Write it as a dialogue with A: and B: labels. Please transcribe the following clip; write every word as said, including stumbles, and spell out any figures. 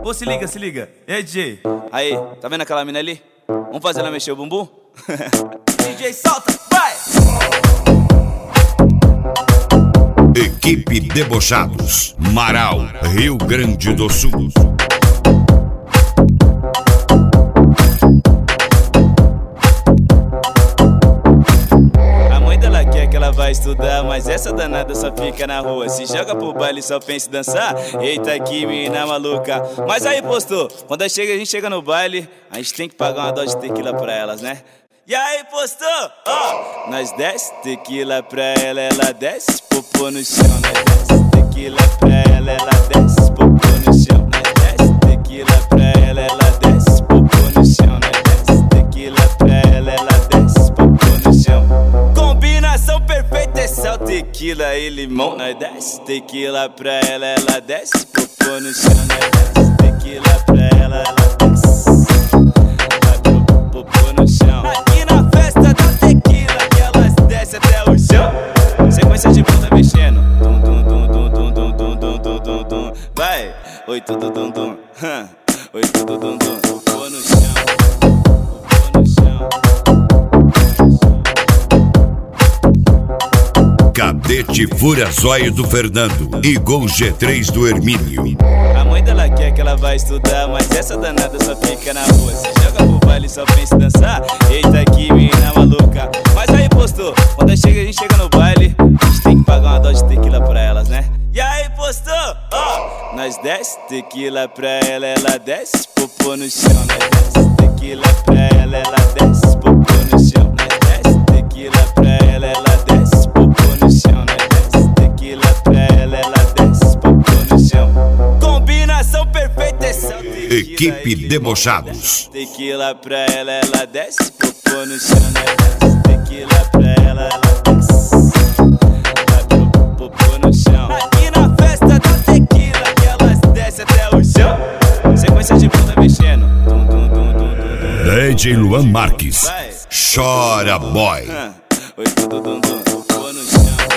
A: Ô, se liga, se liga. E aí, D J?
B: Aí, tá vendo aquela mina ali? Vamos fazer ela mexer o bumbum?
A: D J, solta, vai!
C: Equipe Debochados, Marau, Rio Grande do Sul.
B: A mãe dela quer que ela vai estudar, mas essa danada só fica na rua. Se joga pro baile e só pensa em dançar. Eita, que mina maluca. Mas aí, postou, quando a gente chega, a gente chega no baile, a gente tem que pagar uma dose de tequila pra elas, né? E aí, postou? Ó, oh, nós desce tequila pra ela, ela desce, popô no chão. Nós desce tequila pra ela, ela desce, popô no chão. Nós desce tequila pra ela, ela desce, popô no chão. Nós desce tequila pra ela, ela desce, popô no chão. Combinação perfeita é sal, tequila e limão. Nós desce tequila pra ela, ela desce, popô no chão. Nós desce tequila pra ela, ela desce, popô no chão. Aqui na festa da tequila que elas descem até o chão. Sequência de bunda mexendo. Dum dum dum dum dum dum dum dum dum dum dum. Vai, oi tudo dum dum. Oi tudo dum dum. Popô no chão. Popô no chão.
C: Cadete Fúria-Zóio do Fernando e Gol G três do Hermínio.
B: A mãe dela quer que ela vai estudar, mas essa danada só fica na rua. Se joga pro baile e só pensa em dançar. Eita, que mina maluca. Mas aí, postou, quando a gente chega, a gente chega no baile, a gente tem que pagar uma dose de tequila pra elas, né? E aí, postou? Ó, oh, nós desce tequila pra ela, ela desce, popô no chão. Nós desce tequila pra ela, ela desce, popô no chão. Nós desce tequila pra ela, ela desce, popô no chão. Nós desce tequila pra ela, ela desce, popô no chão. Combinação perfeita é sal, tequila.
C: Equipe Debochados.
B: Tequila pra ela, ela desce, popô no chão. Nós desce tequila pra ela, ela desce, popô no chão. Aqui na festa da tequila que elas descem até o chão. Sequência de bunda mexendo. Dum, dum, dum, dum, dum, dum.
C: D J Luan Marques. Chora, boy.
B: Oi, tudo dum, dum, popô no chão.